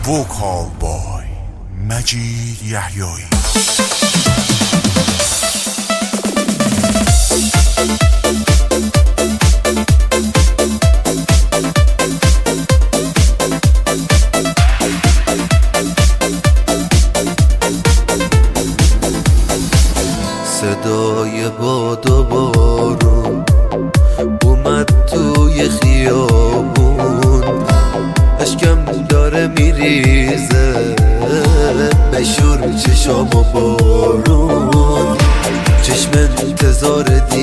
وکال بای مجید یحیایی. صدای باد و بارون اومد توی خیابون، اشکم داره میریزه بشور چشام و بارون، چشم انتظار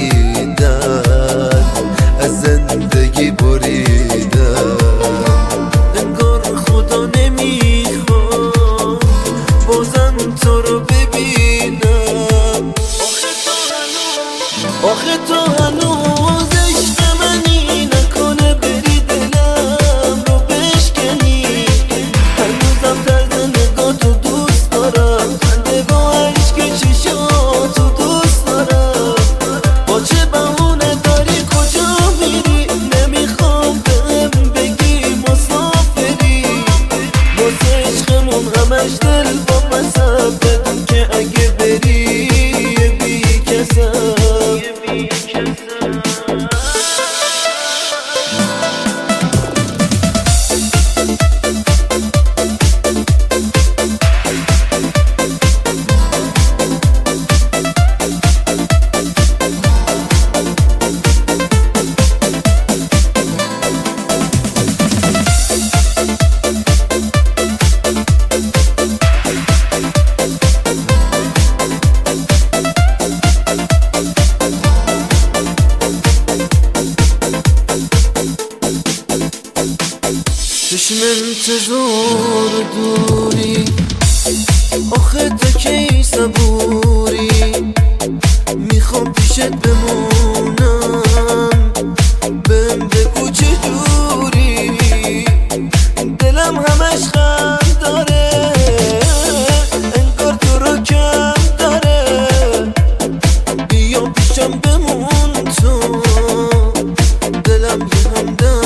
دیدن از زندگی بریدن، انگار خدا نمیخواد بازم تو رو ببینم. آخه تو هنوز عشق منی، نکنه بری دلم رو بشکنی، هنوزم طرز نگاتو دوست دارم، خنده با عشق چشاتو دوست دارم. با چه بهونه داری کجا میری؟ نمیخوام بهم بگی مسافری، واسه عشقمون همش دل با مصب، بدون که اگه بری بی کسم. چشم انتظار دوری، آخه تا کی صبوری؟ میخوام پیشت بمونم، بهم بگو چجوری؟ دلم همش خم داره، انگار تو رو کم داره، بیا پیشم بمون تو، دلم یه همدم